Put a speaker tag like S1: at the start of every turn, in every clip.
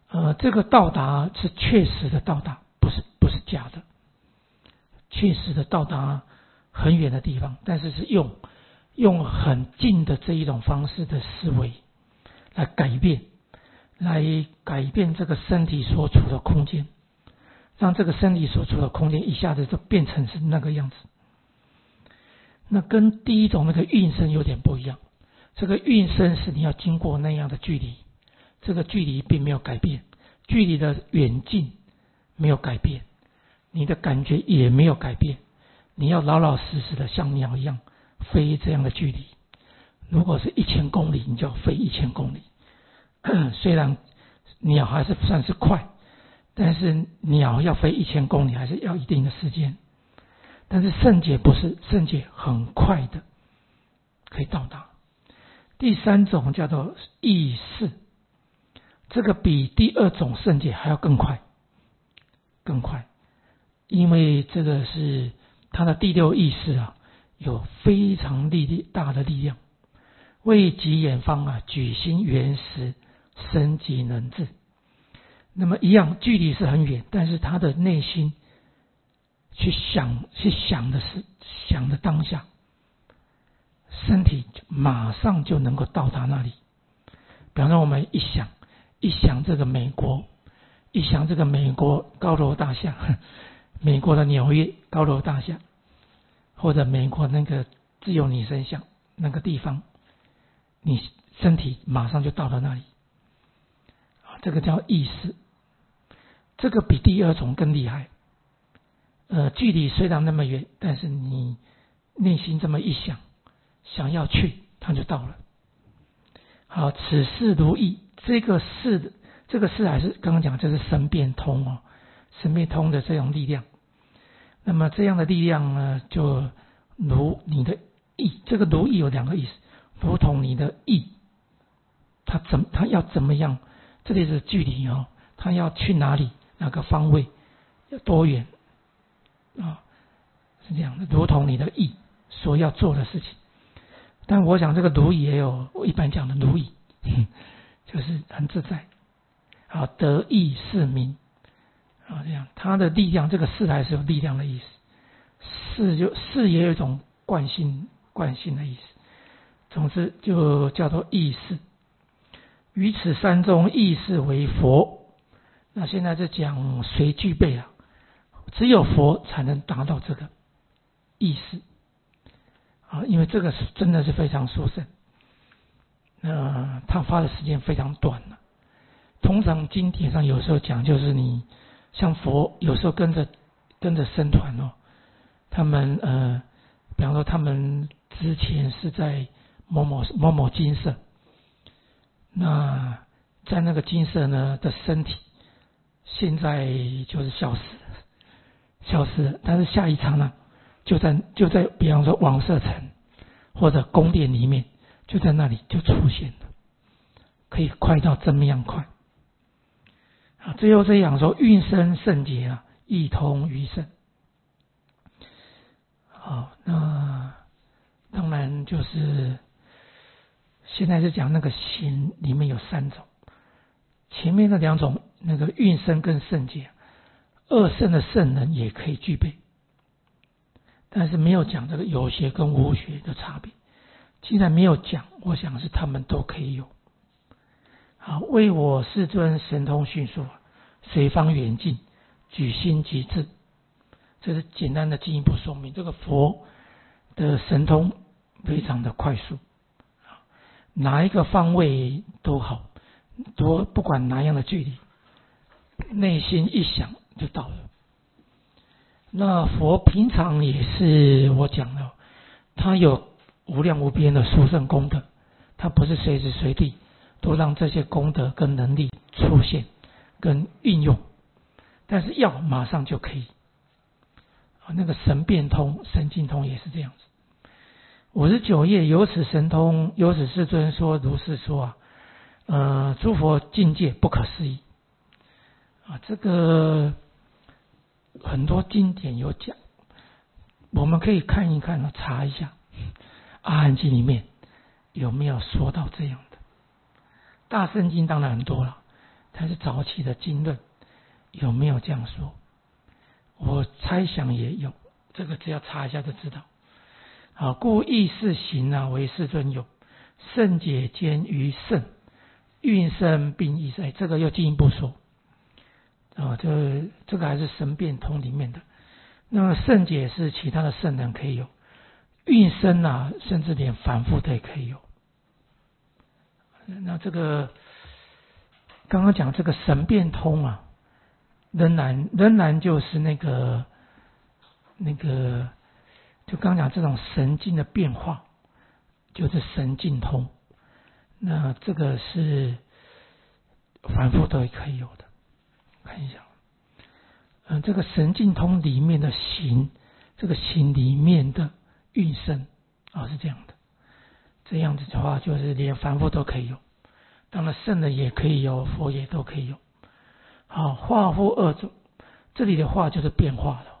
S1: 这个到达是确实的到达，不是假的，确实的到达很远的地方，但是是用很近的这一种方式的思维来改变这个身体所处的空间，让这个身体所处的空间一下子就变成是那个样子。那跟第一种那个运身有点不一样，这个运身是你要经过那样的距离，这个距离并没有改变，距离的远近没有改变，你的感觉也没有改变，你要老老实实的像鸟一样飞这样的距离。如果是1000公里，你就要飞1000公里。虽然鸟还是算是快，但是鸟要飞1000公里还是要一定的时间。但是圣解不是，圣解很快的可以到达。第三种叫做意识，这个比第二种圣解还要更快，因为这个是它的第六意识有非常大的力量，为己远方举心圆实，身即能至。那么一样，距离是很远，但是他的内心去想的当下，身体马上就能够到达那里。比方说我们一想这个美国，一想这个美国高楼大厦，美国的纽约高楼大厦，或者美国那个自由女神像那个地方，你身体马上就到了那里。这个叫意识，这个比第二种更厉害。距离虽然那么远，但是你内心这么一想要去，它就到了。好，此事如意，这个事还是刚刚讲，这是神变通神变通的这种力量。那么这样的力量呢，就如你的意，这个如意有2个意思，如同你的意，它要怎么样？这里是距离它要去哪里，哪个方位，要多远是这样的，如同你的意所要做的事情。但我想这个如意也有我一般讲的如意，就是很自在。好，得意是明这样，它的力量，这个事还是有力量的意思，事也有一种惯性的意思。总之就叫做意识。于此三中，意识为佛。那现在是讲谁具备只有佛才能达到这个意识因为这个真的是非常殊胜。他发的时间非常短了。通常经典上有时候讲，就是你像佛有时候跟着僧团他们比方说他们之前是在某某精舍，那在那个精舍呢的身体现在就是消失了，但是下一刹那就在比方说王舍城或者宫殿里面，就在那里就出现了，可以快到这么样快最后这样说，运生圣解一通于圣。好，那当然就是现在是讲那个行里面有3种，前面那2种那个运生跟圣解，二圣的圣人也可以具备，但是没有讲这个有学跟无学的差别。既然没有讲，我想是他们都可以有。好，为我世尊神通迅速，随方远近，举心即至。这是简单的进一步说明，这个佛的神通非常的快速，哪一个方位都好，不管哪样的距离，内心一想就到了。那佛平常也是我讲的，他有无量无边的殊胜功德，他不是随时随地都让这些功德跟能力出现跟运用，但是要马上就可以。那个神变通、神经通也是这样子。59页有此神通，有此世尊说如是说诸佛境界不可思议这个很多经典有讲，我们可以看一看查一下阿含经里面有没有说到这样的。大圣经当然很多了， 但是早期的经论有没有这样说？我猜想也有，这个只要查一下就知道。好，故意识行啊，为世尊有圣解兼于圣，运生并异生。这个又进一步说这个还是神变通里面的。那么圣解是其他的圣人可以有，运生啊，甚至连凡夫的也可以有。那这个刚刚讲这个神变通啊，仍然就是那个就刚讲这种神境的变化，就是神境通。那这个是凡夫都可以有的。看一下，这个神境通里面的行，这个行里面的运生是这样的。这样子的话，就是连凡夫都可以有，当然圣人也可以有，佛也都可以有。好，化复二种，这里的化就是变化了。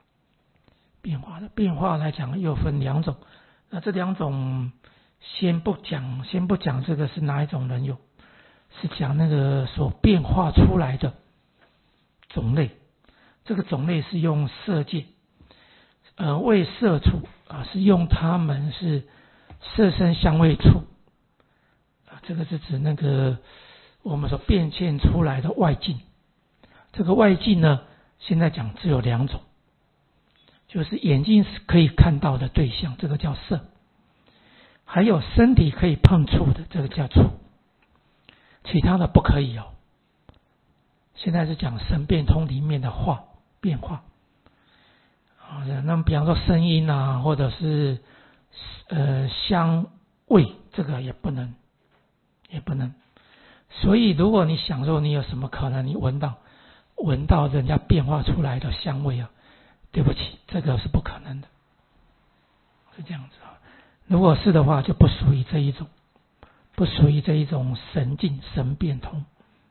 S1: 变化来讲又分两种，那这两种先不讲这个是哪一种人有，是讲那个所变化出来的种类。这个种类是用色界，为色处是用他们是色身香味触这个是指那个我们所变现出来的外境。这个外境呢，现在讲只有两种，就是眼睛可以看到的对象，这个叫色；还有身体可以碰触的，这个叫触。其他的不可以哦。现在是讲神变通里面的变化。那么比方说声音啊，或者是香味，这个也不能。所以如果你想说你有什么可能你闻到人家变化出来的香味啊，对不起，这个是不可能的，是这样子啊。如果是的话，就不属于这一种神境神变通。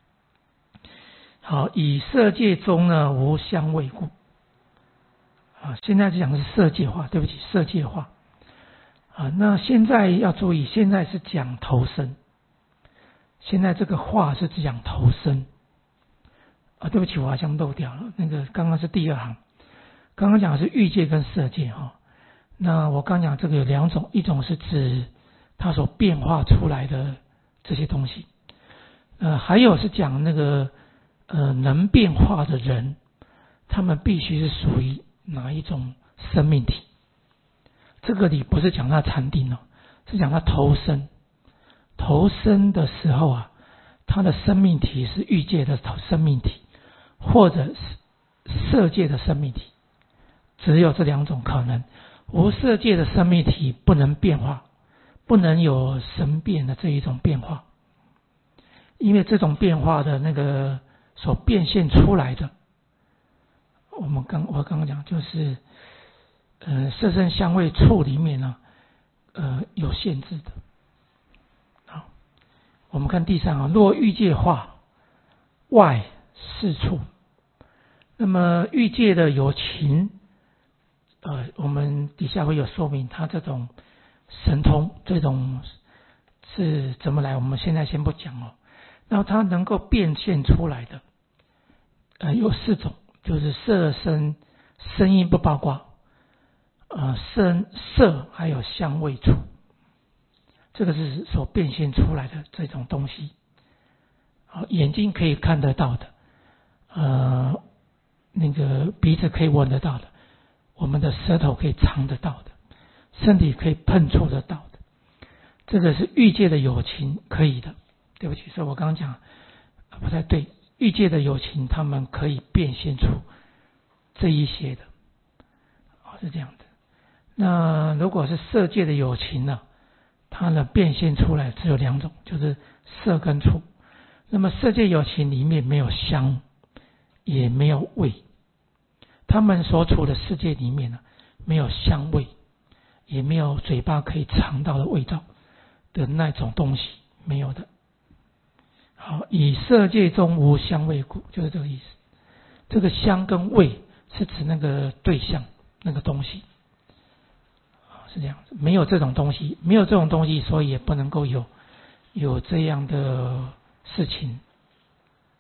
S1: 好，以色界中呢无香味故现在讲的是色界化，对不起，色界化那现在要注意，现在是讲投生，现在这个化是讲投生对不起，我好像漏掉了，那个刚刚是第二行，刚刚讲的是欲界跟色界那我刚讲这个有两种，一种是指它所变化出来的这些东西还有是讲那个能变化的人，他们必须是属于哪一种生命体。这个里不是讲他禅定是讲他投生的时候他的生命体是欲界的生命体，或者是色界的生命体，只有这两种可能。无色界的生命体不能变化，不能有神变的这一种变化，因为这种变化的那个所变现出来的，我刚刚讲就是色身香味触里面有限制的。好，我们看第三若欲界化外四处，那么欲界的有情我们底下会有说明它这种神通这种是怎么来，我们现在先不讲然后它能够变现出来的有四种，就是色声声音不包括声色还有香味触，这个是所变现出来的这种东西眼睛可以看得到的那个鼻子可以闻得到的，我们的舌头可以尝得到的，身体可以碰触得到的，这个是欲界的有情可以的。对不起，所以我刚刚讲不太对，欲界的有情他们可以变现出这一些的是这样的。那如果是色界的有情呢，它呢变现出来只有两种，就是色跟触。那么色界有情里面没有香也没有味，他们所处的世界里面呢没有香味，也没有嘴巴可以尝到的味道的那种东西，没有的。好，以色界中无香味故，就是这个意思。这个香跟味是指那个对象那个东西是这样子，没有这种东西，所以也不能够有这样的事情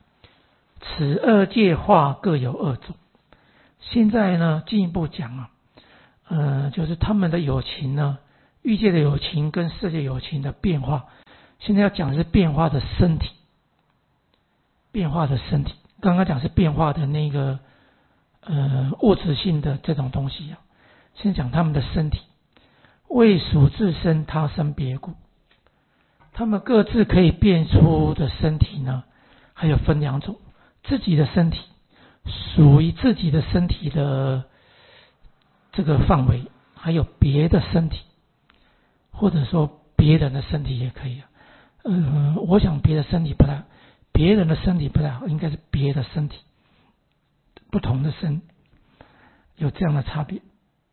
S1: 此二界化各有二种。现在呢，进一步讲就是他们的有情呢，欲界的有情跟色界有情的变化。现在要讲的是变化的身体，变化的身体。刚刚讲是变化的那个物质性的这种东西现在讲他们的身体，未属自身他生别故。他们各自可以变出的身体呢，还有分两种：自己的身体，属于自己的身体的这个范围，还有别的身体，或者说别人的身体也可以我想别的身体不太，别人的身体不太好，应该是别的身体，不同的身，有这样的差别。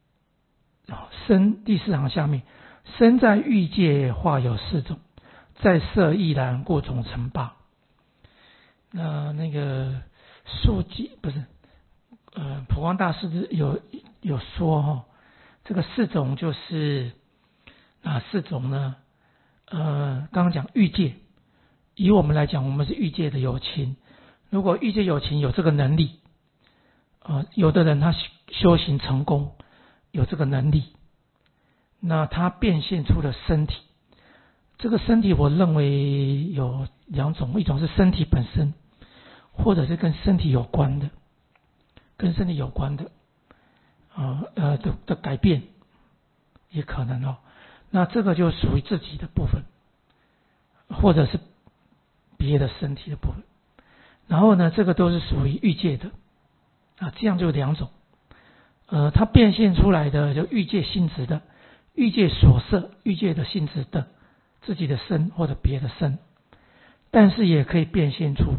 S1: 身第四行下面，身在欲界化有四种，在色亦然，故总成八。那个数记不是普光大师有说这个四种就是哪四种呢？刚刚讲欲界，以我们来讲，我们是欲界的有情。如果欲界有情有这个能力，有的人他修行成功，有这个能力，那他变现出了身体。这个身体我认为有两种，一种是身体本身，或者是跟身体有关的，的改变也可能那这个就属于自己的部分，或者是别的身体的部分。然后呢，这个都是属于欲界的这样就有两种。它变现出来的就欲界性质的，欲界所摄，欲界的性质的自己的身或者别的身，但是也可以变现出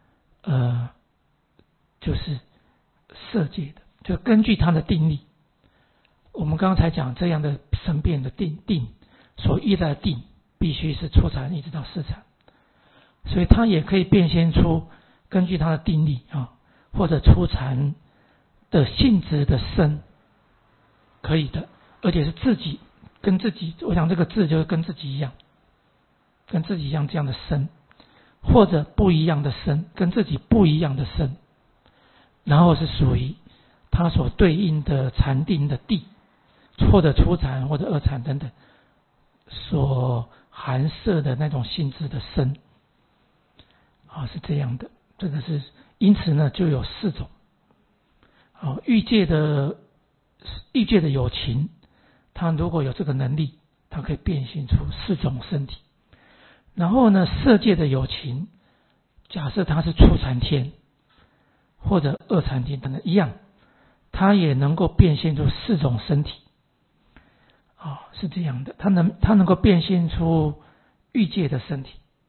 S1: 就是色界的，就根据它的定力。我们刚才讲这样的生变的定所依赖的定必须是初禅一直到四禅，所以它也可以变现出根据它的定力或者初禅的性质的身，可以的，而且是自己跟自己，我想这个字就是跟自己一样，这样的身，或者不一样的身，跟自己不一样的身，然后是属于它所对应的禅定的地，或者初禅或者二禅等等所含摄的那种性质的身是这样的。这个是因此呢就有四种欲界的有情，他如果有这个能力，他可以变现出四种身体。然后呢，色界的有情，假设他是初禅天或者二禅天等等一样，他也能够变现出四种身体是这样的。他能够变现出欲界的身体，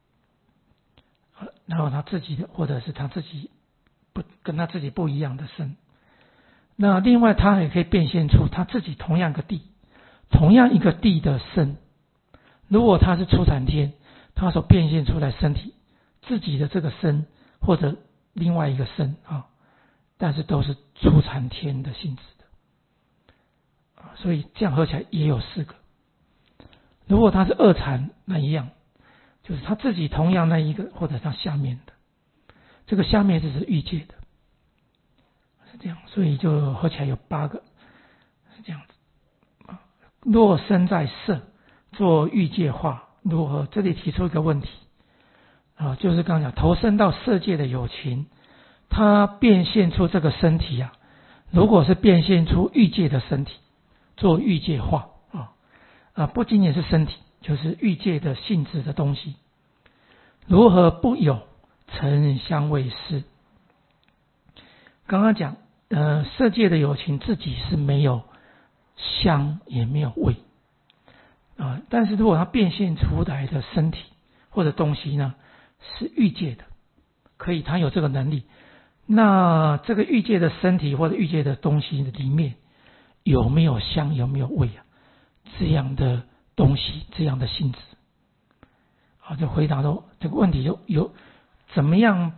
S1: 然后他自己的或者是他自己跟他自己不一样的身。那另外他也可以变现出他自己同样一个地的身。如果他是初禅天，他所变现出来身体自己的这个身或者另外一个身但是都是初禅天的性质的所以这样合起来也有四个。如果他是二禅，那一样，就是他自己同样那一个或者他下面的，这个下面就是欲界的，是这样，所以就合起来有8个，是这样子若身在色，做欲界化，如何？这里提出一个问题就是刚刚讲投身到色界的有情，他变现出这个身体如果是变现出欲界的身体，做欲界化不仅仅是身体，就是欲界的性质的东西，如何不有成香味识？刚刚讲色界的有情自己是没有香也没有味但是如果它变现出来的身体或者东西呢是欲界的，可以它有这个能力，那这个欲界的身体或者欲界的东西里面有没有香有没有味这样的东西，这样的性质就回答到这个问题有怎么样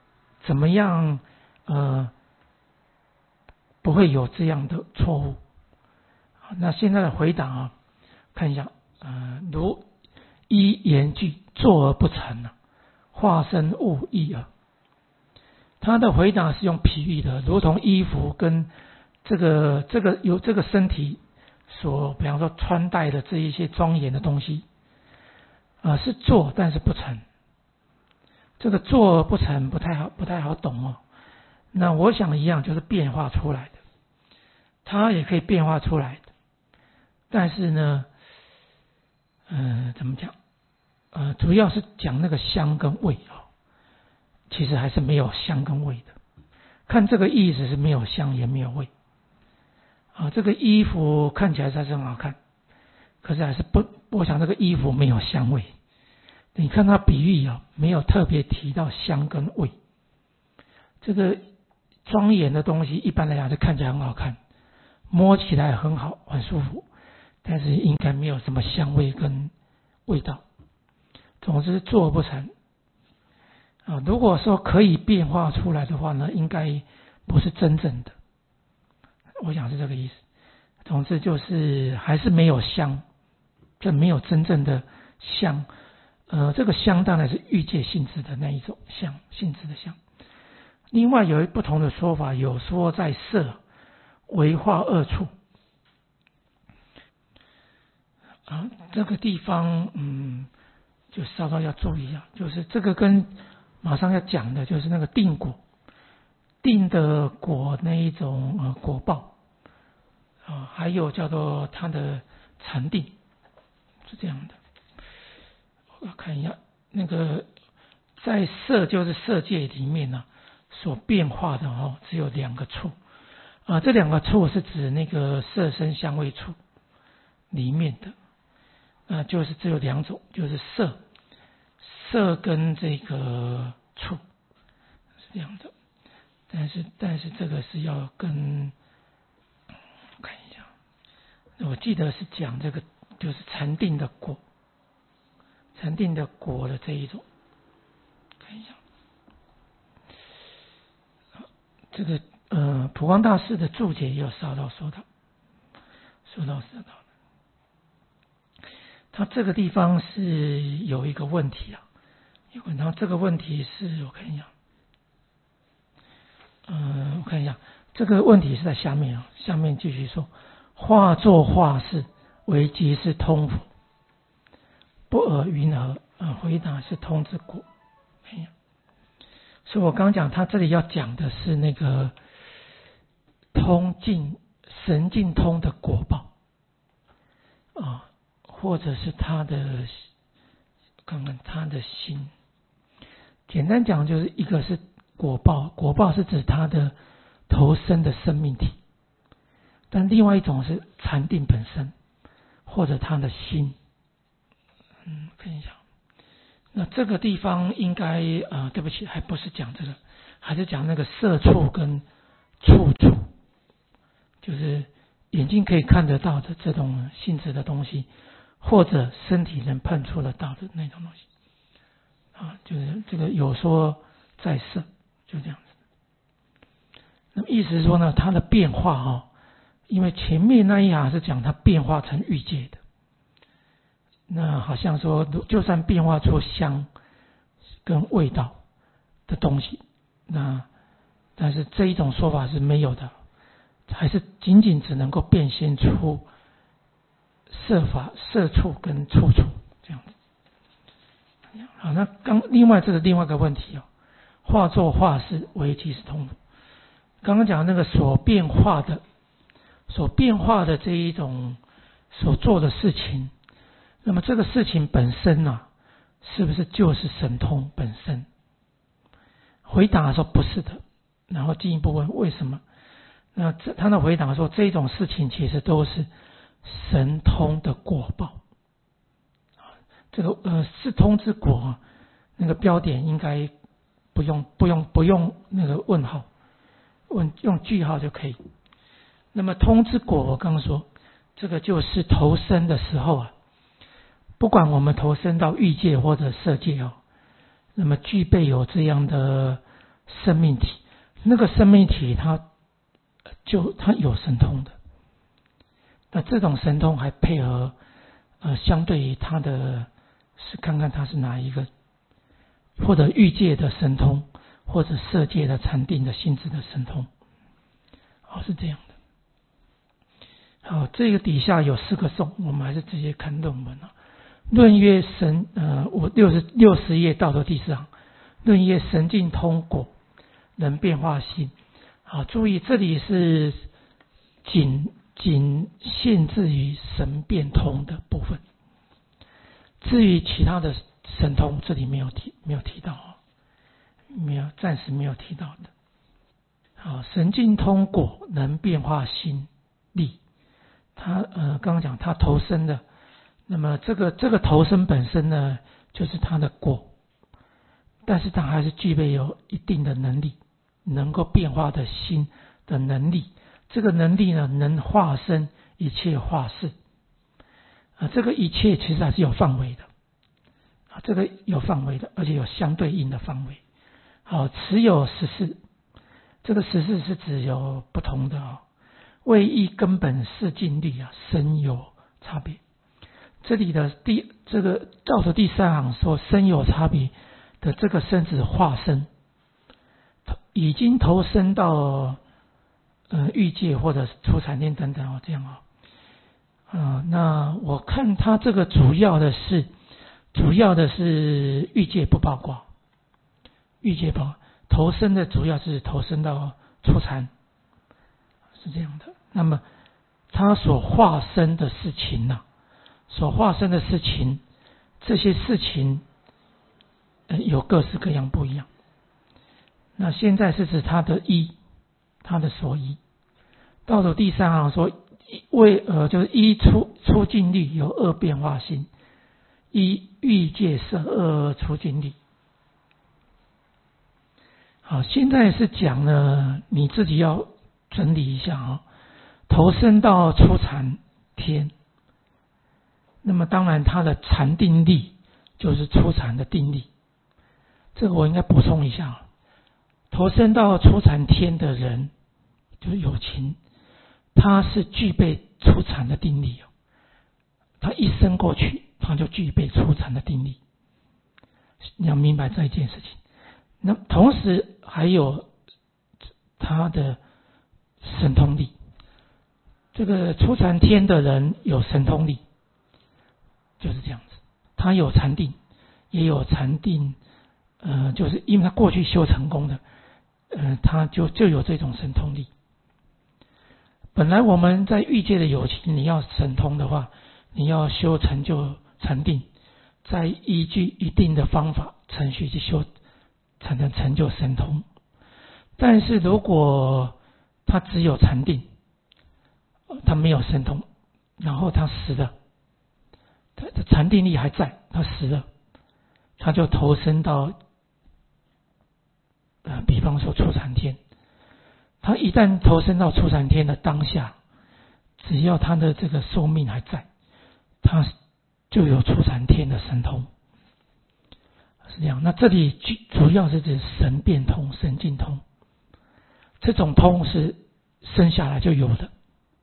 S1: 不会有这样的错误那现在的回答看一下如依言句，坐而不成化身物异耳。 他的回答是用比喻的，如同衣服跟这个由这个身体所，比方说穿戴的这一些庄严的东西，是做但是不成。这个做不成不太好懂哦。那我想一样就是变化出来的，它也可以变化出来的，但是呢，怎么讲？主要是讲那个香跟味哦，其实还是没有香跟味的。看这个意思是没有香也没有味。这个衣服看起来还是很好看，可是还是我想这个衣服没有香味。你看它比喻没有特别提到香跟味。这个庄严的东西一般来讲是看起来很好看，摸起来很好，很舒服，但是应该没有什么香味跟味道。总之做不成。如果说可以变化出来的话呢，应该不是真正的。我想是这个意思。总之就是还是没有香，这没有真正的香。这个香当然是欲界性质的那一种香，性质的香。另外有不同的说法，有说在色为化二处。这个地方就稍稍要注意一下，就是这个跟马上要讲的就是那个定果，定的果那一种果报还有叫做它的禅定，是这样的。我看一下，那个在色就是色界里面呢，所变化的只有两个处这两个处是指那个色声香味触里面的，就是只有两种，就是色跟这个触是这样的。但是这个是要跟我看一下，我记得是讲这个就是禅定的果。禅定的果的这一种，看一下，这个普光大师的注解也有说到，他这个地方是有一个问题然后这个问题是我看一下，这个问题是在下面下面继续说，化作化事为即是通佛。不尔云何？回答是通之果。所以我刚刚讲，他这里要讲的是那个通尽神尽通的果报或者是他的看看他的心。简单讲，就是一个是果报，果报是指他的投生的生命体，但另外一种是禅定本身，或者他的心。看一下，那这个地方应该对不起，还不是讲这个，还是讲那个色触跟触触，就是眼睛可以看得到的这种性质的东西，或者身体能碰触得到的那种东西就是这个有说在色，就这样子。那么意思是说呢，它的变化因为前面那一行是讲它变化成欲界的。那好像说，就算变化出香跟味道的东西，但是这一种说法是没有的，还是仅仅只能够变现出色触跟触触这样子。好，那另外一个问题化作化事为即是通佛。刚刚讲那个所变化的这一种所做的事情。那么这个事情本身是不是就是神通本身？回答说不是的，然后进一步问为什么？那他的回答说，这种事情其实都是神通的果报。这个是通之果那个标点应该不用那个问号，用句号就可以。那么通之果，我刚刚说，这个就是投生的时候不管我们投身到欲界或者色界那么具备有这样的生命体，那个生命体它有神通的。那这种神通还配合相对于它的是看看它是哪一个，或者欲界的神通， 或者色界的禅定的性质的神通。是这样的。好，这个底下有4个颂，我们还是直接看论文啊。论曰神，我60页到的第4行，论曰神境通果，能变化心。好，注意这里是仅限制于神变通的部分，至于其他的神通，这里没有提到，暂时没有提到的。好，神境通果能变化心力，他刚刚讲他投生的，那么这个投生本身呢，就是他的果，但是他还是具备有一定的能力，能够变化的心的能力。这个能力呢，能化身一切化事。这个一切其实还是有范围的，这个有范围的，而且有相对应的范围。好，持有14，这个14是指有不同的为一根本四境力身有差别。这里的这个倒数第3行说身有差别的这个身指化身，已经投身到欲界或者出禅天等等这样那我看他这个主要的是欲界不包括，欲界包括投身的主要是投身到出禅，是这样的。那么他所化身的事情这些事情有各式各样不一样。那现在是指他的所依。到了第3行说就是依出境力有2变化心，依欲界色2出境力。好，现在是讲呢，你自己要整理一下投身到出禅天，那么当然他的禅定力就是出禅的定力。这个我应该补充一下，投身到出禅天的人就是有情，他是具备出禅的定力他一生过去他就具备出禅的定力，你要明白这一件事情。那同时还有他的神通力，这个出禅天的人有神通力，就是这样子，他有禅定，也有禅定，就是因为他过去修成功的，他就有这种神通力。本来我们在欲界的有情，你要神通的话，你要修成就禅定，再依据一定的方法程序去修，才能成就神通。但是如果他只有禅定，他没有神通，然后他死了，他的禅定力还在，他死了，他就投身到比方说出禅天。他一旦投身到出禅天的当下，只要他的这个寿命还在，他就有出禅天的神通，是这样。那这里主要是指神变通、神境通，这种通是生下来就有的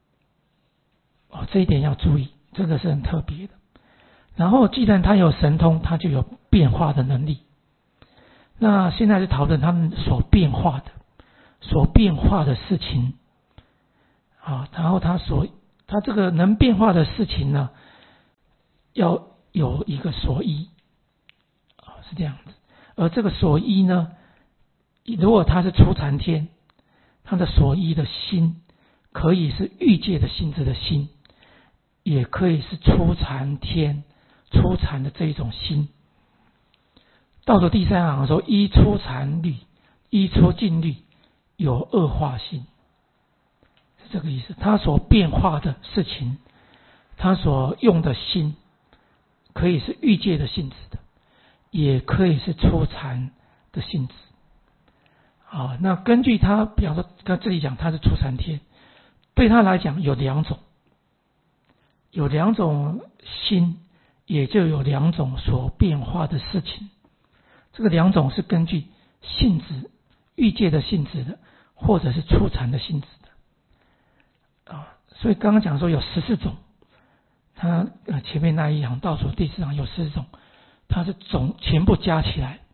S1: 这一点要注意，这个是很特别的。然后既然他有神通，他就有变化的能力。那现在是讨论他们所变化的事情然后他这个能变化的事情呢，要有一个所依是这样子。而这个所依呢，如果他是出禅天，他的所依的心可以是欲界的性质的心，也可以是出禅天出禅的这一种心。到了第3行说依出禅律依出境律有2化心，是这个意思。他所变化的事情，他所用的心可以是欲界的性质的，也可以是出禅的性质那根据他比方说跟这里讲他是出禅天，对他来讲有2种心，也就有2种所变化的事情。这个2种是根据性质，欲界的性质的，或者是出禅的性质的所以刚刚讲说有14种，他前面那一行倒数第4行有14种，它是全部加起来，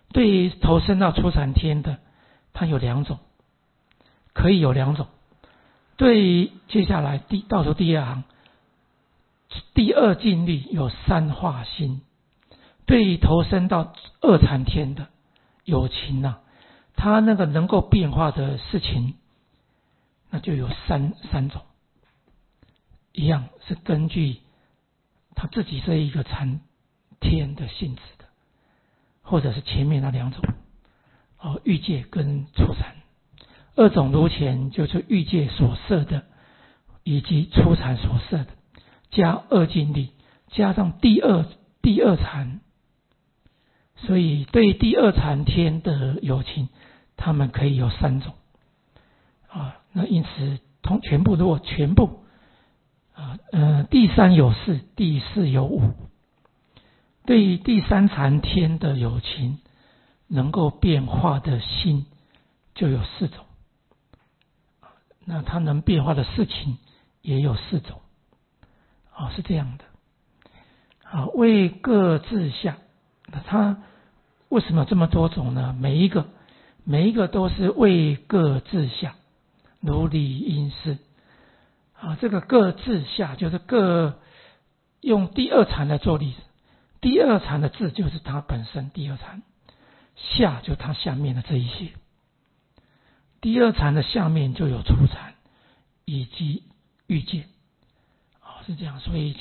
S1: 对于投身到初禅天的，它有2种，可以有2种。对于接下来倒数第2行，第二境律有3化心。对于投身到二禅天的有情啊，它那个能够变化的事情，那就有三种，一样是根据他自己这一个禅天的性质的，或者是前面那2种欲界跟初禅。2种如前就是欲界所摄的以及初禅所摄的，加二境律，加上第二禅。所以对第二禅天的有情，他们可以有3种那因此全部如果全部第3有4，第4有5。对于第3禅天的有情，能够变化的心就有4种，那它能变化的事情也有4种是这样的为各自相。那它为什么有这么多种呢？每一个都是为各自相，如理应是这个各自下就是各用第二禅来做例子。第二禅的字就是它本身第二禅，下就是它下面的这一些。第二禅的下面就有初禅以及欲界是这样，所以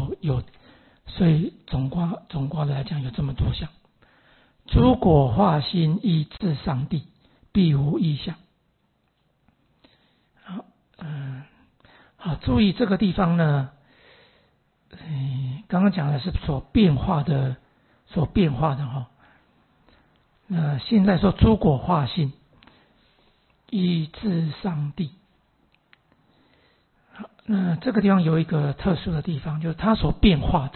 S1: 总括的来讲有这么多项。诸果化心依至上地，必无异相。注意这个地方呢，刚刚讲的是所变化的那现在说诸果化心依至上地。那这个地方有一个特殊的地方，就是它所变化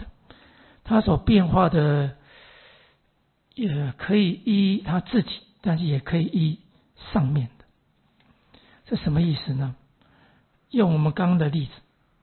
S1: 的也可以依他自己，但是也可以依上面的。这什么意思呢？用我们刚刚的例子，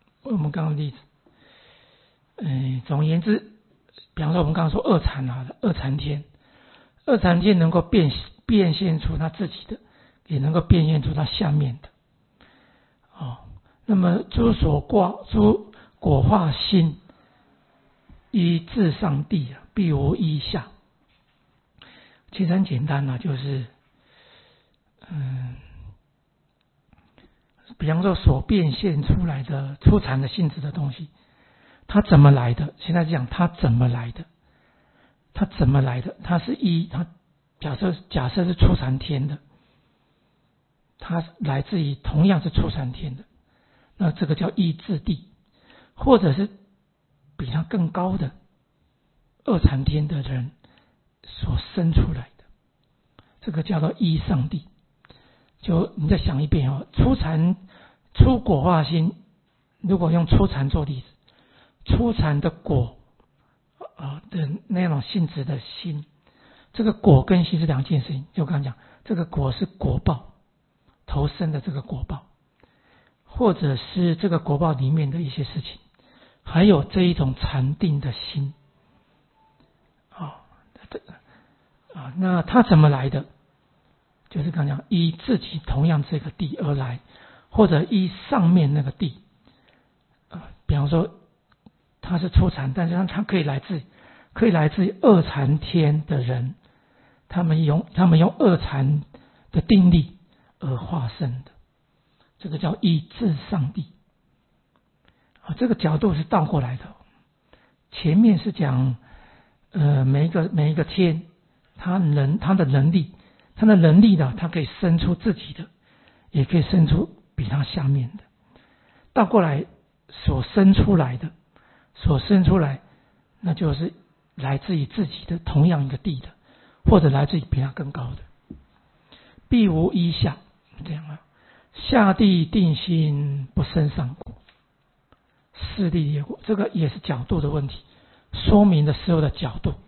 S1: 总而言之，比方说我们刚刚说二禅天能够变现出他自己的，也能够变现出他下面的那么诸果化心依至上地必无异相。其实很简单就是比方说所变现出来的初禅的性质的东西，它怎么来的？现在讲它怎么来的？它是它假设是初禅天的，它来自于同样是初禅天的，那这个叫依至地，或者是比它更高的二禅天的人所生出来的，这个叫做依上地。就你再想一遍初果化心，如果用初禅做例子，初禅的果的那种性质的心，这个果跟心是2件事情。就刚刚讲，这个果是果报投生的这个果报，或者是这个果报里面的一些事情，还有这一种禅定的心那它怎么来的？就是刚刚讲依自己同样这个地而来，或者依上面那个地比方说他是初禅，但是他可以来自二禅天的人，他们用二禅的定力而化身的，这个叫依至上地这个角度是倒过来的。前面是讲每一个天他的能力的，他可以生出自己的，也可以生出比他下面的。倒过来所生出来，那就是来自于自己的同样一个地的，或者来自于比他更高的。必无异相，这样下地定心不生上果，四地业果，这个也是角度的问题，说明的时候的角度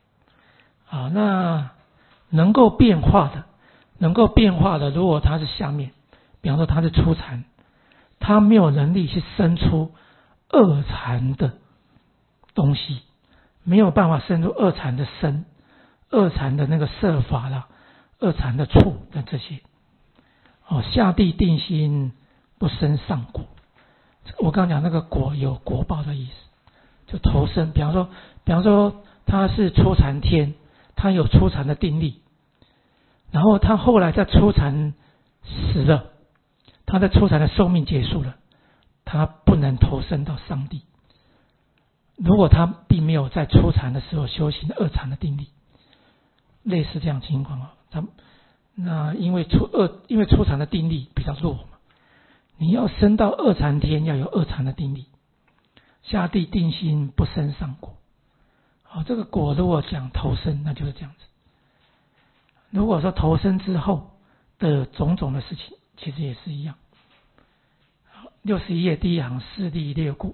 S1: 那能够变化的，如果他是下面，比方说他是初禅，他没有能力去生出二禅的东西，没有办法生出二禅的身， 恶禅的那个设法啦，恶禅的处的这些。下地定心，不生上果。我刚刚讲那个果有果报的意思，就投生。比方说他是初禅天，他有初禅的定力，然后他后来在初禅死了，他的初禅的寿命结束了，他不能投生到上地。如果他并没有在初禅的时候修行二禅的定力，类似这样情况那因为初禅的定力比较弱嘛，你要升到二禅天要有二禅的定力，下地定心不生上果。这个果如果讲投生，那就是这样子。如果说投生之后的种种的事情，其实也是一样。61页第一行四谛列故。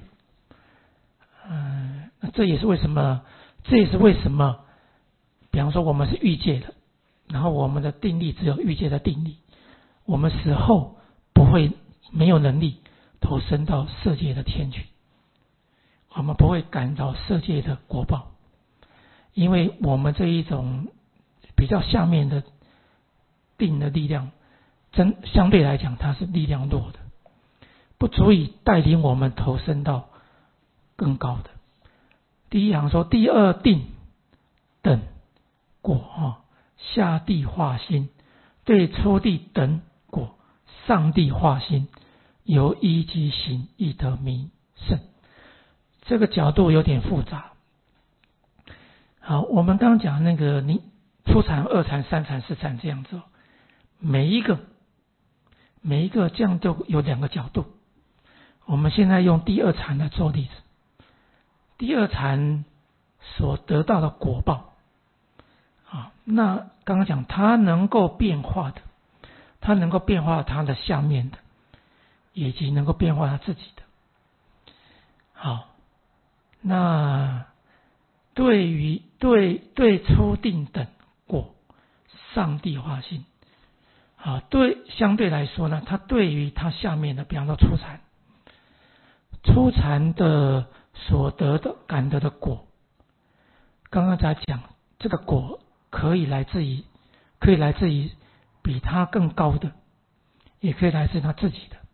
S1: 这也是为什么，比方说我们是欲界的，然后我们的定力只有欲界的定力，我们死后没有能力投身到色界的天去，我们不会感到色界的果报，因为我们这一种比较下面的定的力量，相对来讲它是力量弱的，不足以带领我们投身到更高的。第一行说第二定等果下地化心，对初地等果上地化心，由一即行，亦得名胜。这个角度有点复杂。好，我们刚刚讲那个你初禅、二禅、三禅、四禅这样子，每一个这样都有两个角度。我们现在用第二禅来做例子。第二禅所得到的果报那刚刚讲它能够变化的，它能够变化它的下面的，以及能够变化它自己的。好，那对初定等果上地化心。相对来说呢，它对于它下面的，比方说初禅的所得的感得的果，刚刚才讲这个果可以来自于比他更高的，也可以来自他自己的。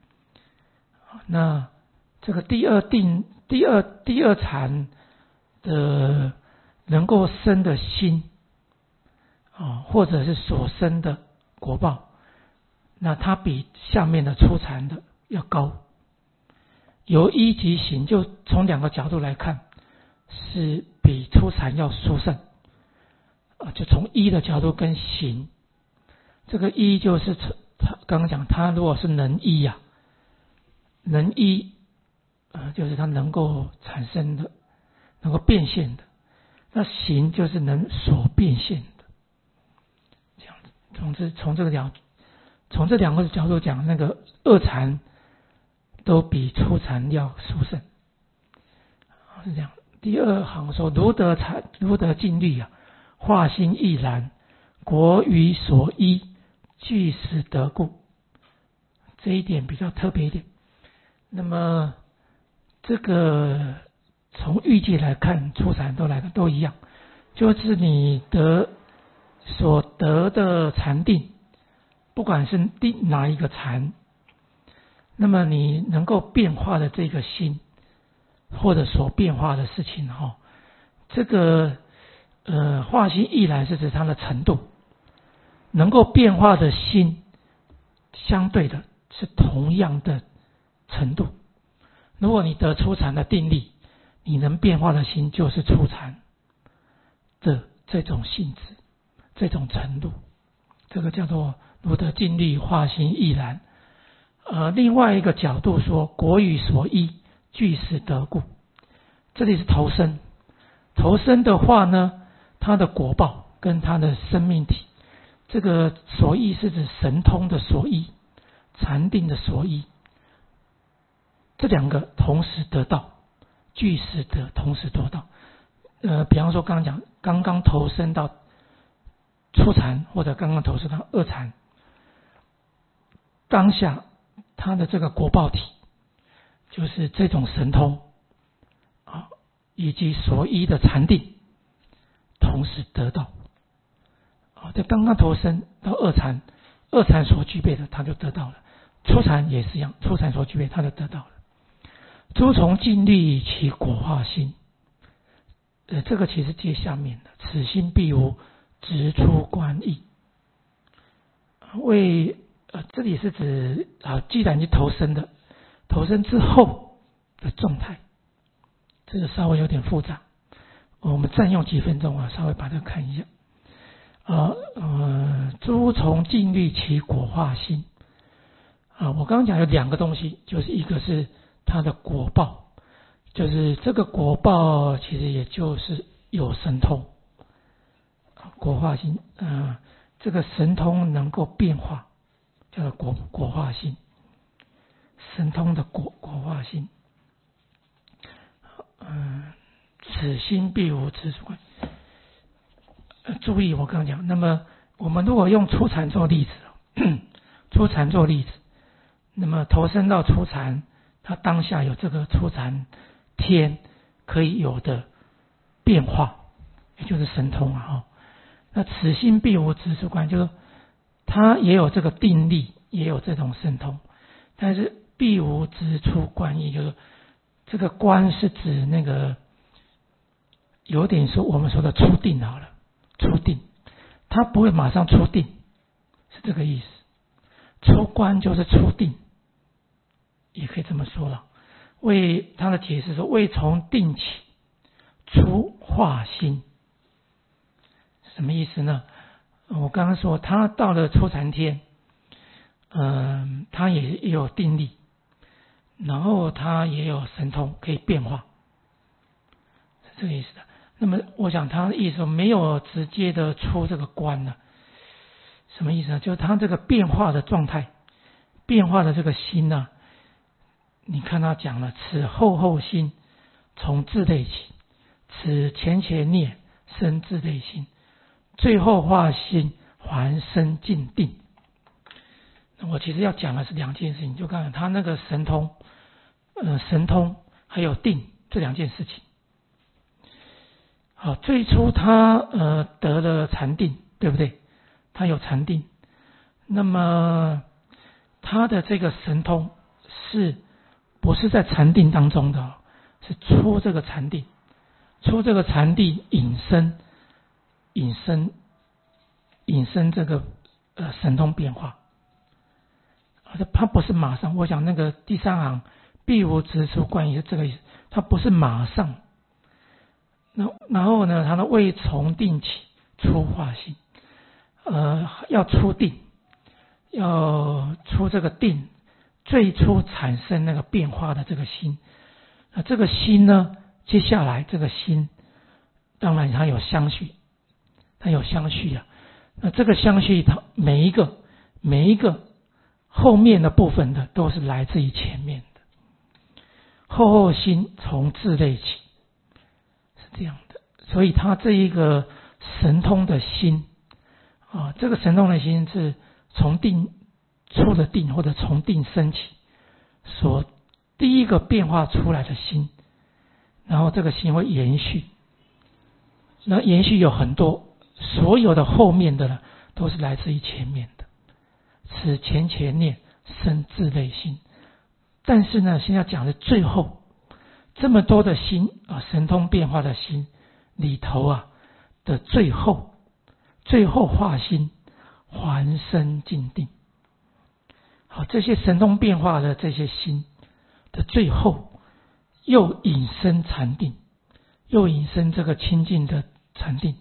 S1: 那这个第二禅的能够生的心或者是所生的果报，那它比下面的初禅的要高。由一即行，就从两个角度来看，是比初禅要殊胜。就从一的角度跟行，这个一就是刚刚讲，他如果是能一能一就是他能够产生的，能够变现的。那行就是能所变现的。这样子，从这两个角度讲，那个二禅都比初禅要殊胜，是这样。第二行说如得静虑化心亦然，果与所依俱实得故。这一点比较特别一点。那么这个从欲界来看，初禅都一样，就是你所得的禅定，不管是哪一个禅，那么你能够变化的这个心，或者所变化的事情这个化心亦然是指它的程度，能够变化的心相对的是同样的程度。如果你得初禅的定力，你能变化的心就是初禅的这种性质，这种程度，这个叫做如得静虑化心亦然。另外一个角度说，果与所依俱实得故。这里是投生的话呢，它的果报跟它的生命体，这个所依是指神通的所依，禅定的所依，这两个同时得到，俱实得同时得到。比方说刚刚投生到初禅，或者刚刚投生到二禅，当下它的这个果报体就是这种神通以及所依的禅定， 同时得到。在刚刚投生到二禅，二禅所具备的他就得到了，初禅也是一样，初禅所具备他就得到了。诸从尽力其果化心，这个其实接下面的，此心必无直出观意。这里是指既然已经投生的，投生之后的状态，这个稍微有点复杂，我们占用几分钟稍微把它看一下。诸从尽力其果化心。我刚刚讲有两个东西，就是一个是它的果报，就是这个果报其实也就是有神通，果化心，这个神通能够变化，叫做果化心，神通的果化心。此心必无直出观。注意我刚刚讲，那么我们如果用初禅做例子，初禅做例子，那么投身到初禅，它当下有这个初禅天可以有的变化，也就是神通那此心必无直出观，就是它也有这个定力，也有这种神通，但是必无直出观意，就是这个观是指那个有点说我们说的出定好了，出定，它不会马上出定，是这个意思。出观就是出定，也可以这么说了。为他的解释说，未从定起出化心，什么意思呢？我刚刚说他到了初禅天，他也有定力，然后他也有神通可以变化，是这个意思的。那么我想他的意思没有直接的出这个观呢，什么意思呢？就是他这个变化的状态，变化的这个心呢，你看他讲了，此后后心从自类起，此前前念生自类心，最后化心还生尽定。那我其实要讲的是两件事情，就刚才他那个神通，神通还有定这两件事情。好，最初他得了禅定，对不对？他有禅定，那么他的这个神通是不是在禅定当中的？是出这个禅定，出这个禅定引申这个神通变化。他不是马上，我想那个第三行必无直出观意是这个意思，他不是马上。然后呢，他的未从定起出化心，要出定，要出这个定，最初产生那个变化的这个心。这个心呢，接下来这个心，当然它有相续，它有相续啊。那这个相续，它每一个后面的部分的都是来自于前面的。后心从自类起。这样的，所以他这一个神通的心这个神通的心是从定出了定，或者从定升起所第一个变化出来的心，然后这个心会延续，那延续有很多，所有的后面的呢都是来自于前面的，此前前念生自类心。但是呢，现在讲的最后这么多的心神通变化的心里头的最后化心还生尽定。好，这些神通变化的这些心的最后又引申禅定，又引申这个清净的禅定。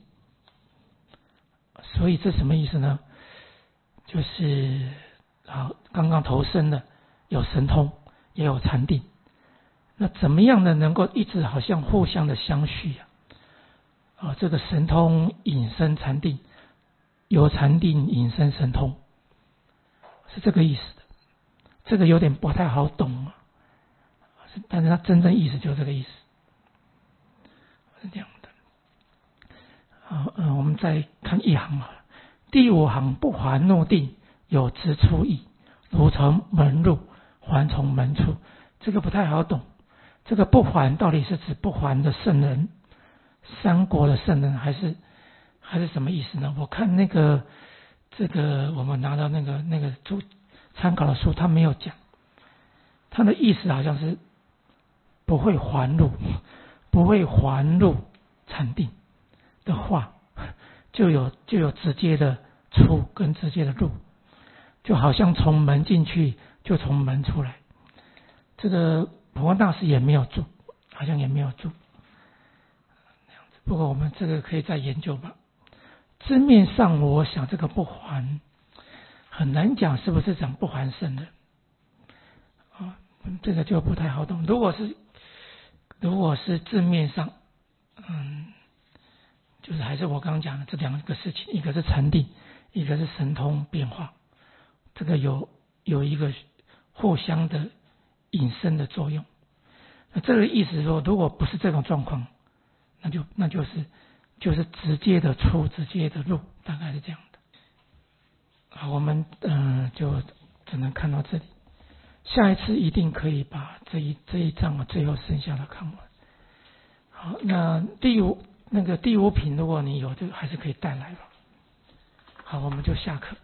S1: 所以这什么意思呢？就是刚刚投生的有神通也有禅定，那怎么样呢？能够一直好像互相的相续这个神通引申禅定，由禅定引申神通，是这个意思的。这个有点不太好懂但是它真正意思就是这个意思，是这样的。好，我们再看一行第五行不还怒定，有直出意，如从门入，还从门出。这个不太好懂。这个不还到底是指不还的圣人， 三国的圣人还是什么意思呢？我看这个我们拿到那个参考的书，他没有讲，他的意思好像是不会还入禅定的话，就有直接的出跟直接的入，就好像从门进去就从门出来。这个普光大师也没有住，好像也没有住。不过我们这个可以再研究吧。字面上我想这个不还很难讲是不是讲不还圣人啊，这个就不太好懂。如果是字面上，就是还是我刚刚讲的这两个事情，一个是禅定，一个是神通变化，这个有一个互相的引申的作用。那这个意思说，如果不是这种状况，那就是直接的出，直接的入，大概是这样的。好，我们就只能看到这里。下一次一定可以把这一章最后剩下的看完。好，那第五品，如果你有，就还是可以带来吧。好，我们就下课。